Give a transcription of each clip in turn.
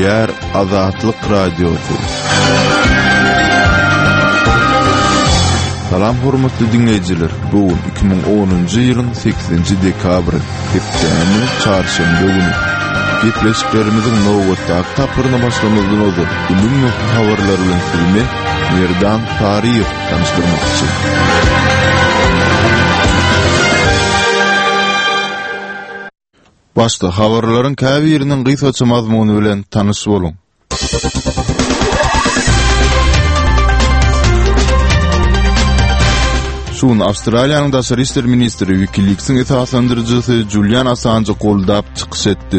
Gepleýär Azatlyk Radiosu. Salam hormatly dinleyijiler. Bugün 2010-njy ýylyň 8-nji dekabry, hepdeni çarşamba günü. Gepleşiklerimiziň nowatdaky tapyryna başlamazdan öňe günüň habarlary bilen sizmi Merdan Tariýew tanışdyrmakçy. Başda habarlaryň käbi ýeriniň gysgaça mazmuny bilen tanyş boluň. Şun Awstraliýanyň daşary işler ministri WikiLeaks'in esaslandyrjysy Julian Assange goldap çykyş etdi.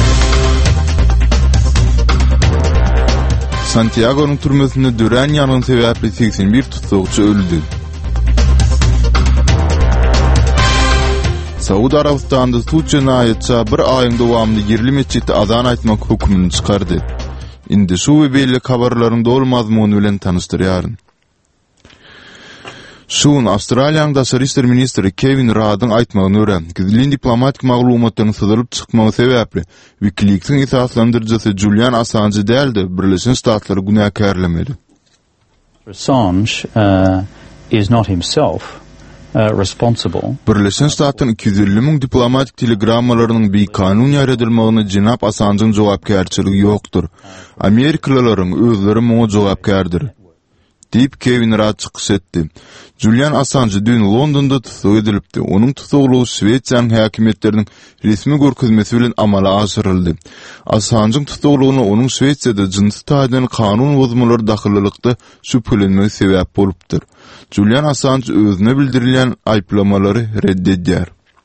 Santiago'nun türmesinde dören yanğın sebäpli 81 tutukçu öldü. Saudi Arabistan'da suç cinayetçi bir ayın dowamında yerli meçhitde azan aytmak hukmunu çıkardı. Indi şu we belli habarlaryň dol mazmuny bilen tanışdyrýaryn. Şun Awstraliýanyň daşary işler ministri Kevin Rudd'yň aýtmagyna görä, gizli diplomatik maglumatlaryň syzylyp çykmagy sebäpli WikiLeaks'in esaslandyrjysy Julian Assange däldi, Birleşen Ştatlary günäkärlemeli. Assange is not himself responsible. Birleşen Ştatlaryň 250 000 diplomatik telegrammalarynyň beýkanun ýaradylmagyna Jenap Assange'ň jogapkärçiligi ýokdur. Amerikalylaryň özleri muňa jogapkärdir. Deyip Kevin Rudd çykyş etdi. Julian Assange dün Londonda tutuk edilipdi. Onuň tutuklugy Şweýçarýanyň häkimetleriniň resmi görkezmesi bilen amala aşyryldy. Assange'ň tutuklugyna onuň Şweýçarda jinsy taýdan kanun bozmalary dahillykda şüphelenmegi sebäp bolupdyr. Julian Assange özüne bildirilýän aýplamalary reddedýär.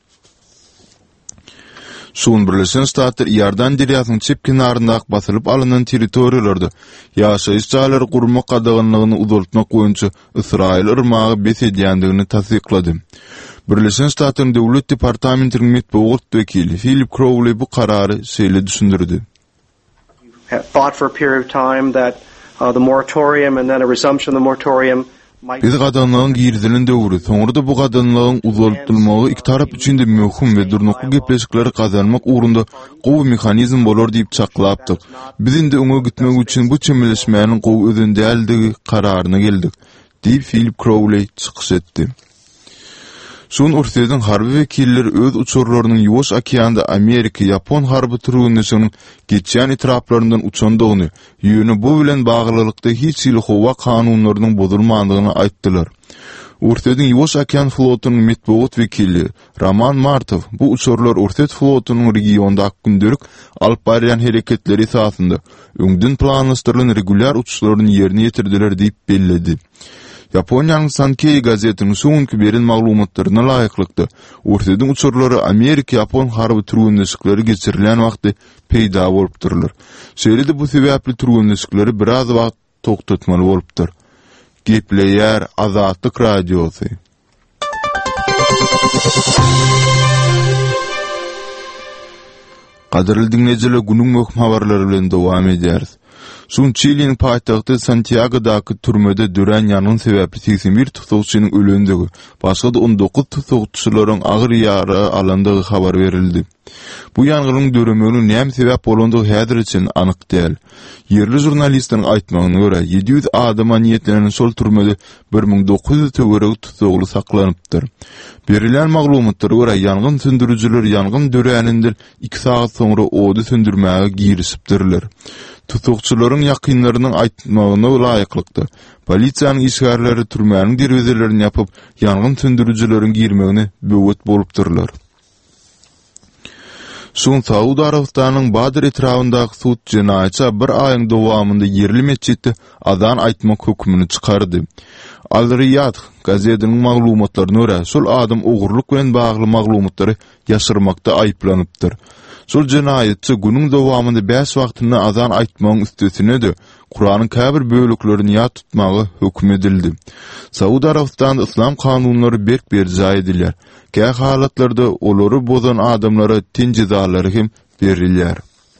Şun Birleşen Ştatlar Ýardan deriýasynyň çep kenaryndaky basylyp alynan territoriýalarda ýaşaýyş jaýlary gurmak gadagynlygyny uzaltmak boýunça Israil yrmagy besedýändigini tasdiklady. Birleşen Ştatlaryň Döwlet Departamentiniň medeniýet wekili Philip Crowley bu karary şeýle düşündirdi. Thought for a period of time that the moratorium and then a resumption of the moratorium. Biz gadanlygyň girdilin döwri, soňra da bu gadanlygyň uzaltylmagy iki tarap üçin de möhüm we durnukly gepleşikleri gazanmak uğrunda gowy mehanizm bolar diýip çaklapdyk. Biz indi öňe gitmek üçin bu çemleşmäniň gowy özünde däldi kararyna geldik, diýip Philip Crowley çykyş etdi. Şun ursyň harby wekilleri öz uçurlarynyň Ýoş okeanda Amerika-Ýapon harby türgünleşiginiň geçýän etraplarynyň uçandygyny, ýöne bu bilen baglylykda hiç ýyly howa kanunlarynyň bozulmandygyny aýtdylar. Ursyň Ýoş okean flotynyň medeniýet wekili Roman Martov bu uçurlar Ursyň flotynyň regiondaky gündelik alyp barýan hereketleri esasynda öňden planlaşdyrylan regular uçuşlaryny ýerine ýetirdiler diýip belledi. Japoniýanyň Sankei gazetiniň soňky beren maglumatlaryna laýyklykda Ursyň uçurlary Amerika-Ýapon harby türgünleşikleri geçirilen wagtda peýda bolupdyrlar. Şeýle bu sebäpli türgünleşikleri biraz wagt toktatmaly bolupdyr. Gepleýär Azatlyk Radiosu. Gaderli dinleyijiler, günüň möhüm habarlary bilen dowam edýäris. Şun Çili'nin paýtagty Santiago'daky türmede dören yanğın sebäpli 81 tutukçynyň ölendigi, başga da 19 tutukçylaryň agyr ýara alandygy habar berildi. Bu yangylyň döremegine näme sebäp bolandygy häzir üçin anyk däl. Yerli jurnalistlaryň aýtmagyna görä 700 adama niýetlenen şol türmede 1900 töwerek tutukly saklanypdyr. Berilen maglumatlara görä yanğyn söndürüjiler yanğyn döreninde 2 saat soňra ody söndürmäge girişipdirler. Tutukçylaryň ýakynlarynyň aýtmagyna laýyklykdy. Polisiýanyň işgärleri türmäniň derwezelerini ýapyp, yanğyn söndürüjileriň girmegine böwet bolupdyrlar. Şun Saudi Arabistanyň Badr etrafyndaky suç cinayetçi bir aýyň dowamında yerli meçhitde azan aýtmak hukmyny çykardy. Al-Riyad gazetiniň maglumatlaryna görä, şol adam ogurluk bilen bagly maglumatlary ýaşyrmakda aýplanypdyr. Şol cinayetçi günüň dowamında 5 wagtyna azan aýtmagyň üstesine de Kur'anyň käbir bölüklerini ýat tutmagy hukm edildi. Saudi Arabistanda islam kanunlary berk berjä edilýär. Käy halatlarda olary bozan adamlara tin jezalary hem berilýär.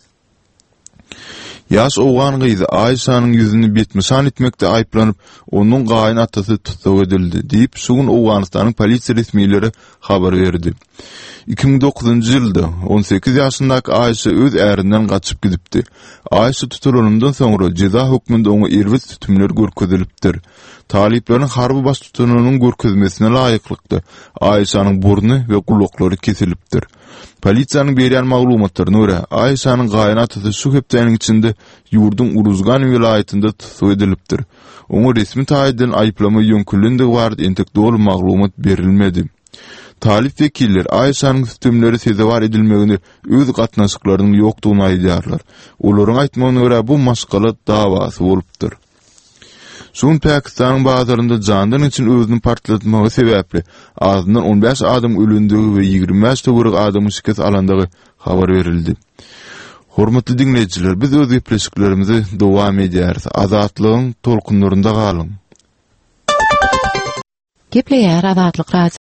Ýaş oğan gyzy Aýşanyň ýüzüni betmisan etmekde aýplanyp, onuň gaýyn atasy tutuk edildi, diýip şuň Owganystanyň polisiýa resmiýetleri habar berdi. 2009-njy ýylda 18 ýaşyndaky Aýşe öz ärinden gaçyp gidipdi. Aýşe tutulanyndan soňra jeza hukmynda oňa irwit tütümler görkezilipdir. Taliplaryň harby bas tutununyň görkezmesine laýyklykda Aýşanyň burny we gulaklary kesilipdir. Polisiýanyň berýän maglumatlaryna görä, Aýşanyň gaýnaty şu hepdeniň içinde ýurdun Uruzgan vilayetinde tutup edilipdir. Oňa resmi taýdan aýplama ýönkülendigi barada entekdol maglumat berilmedi. Talip vekiller Aýşanyň tütümleri sezebar edilmegini öz gatnaşyklarynyň ýokdugyny aýdýarlar. Olaryň aýtmagyna görä bu maşgalat dawasy bolupdyr. Şun Pakistanyň bazarynda jandan için özüni partlatmagy sebäpli azyndan 15 adam ölündigi we 25 töwerek adamyň şikes alandygy habar berildi. Hormatly dinleýijiler, biz öz gepleşiklerimizi dowam edýäris. Azatlygyň tolkunlarynda galyň. Gepleýär Azatlyk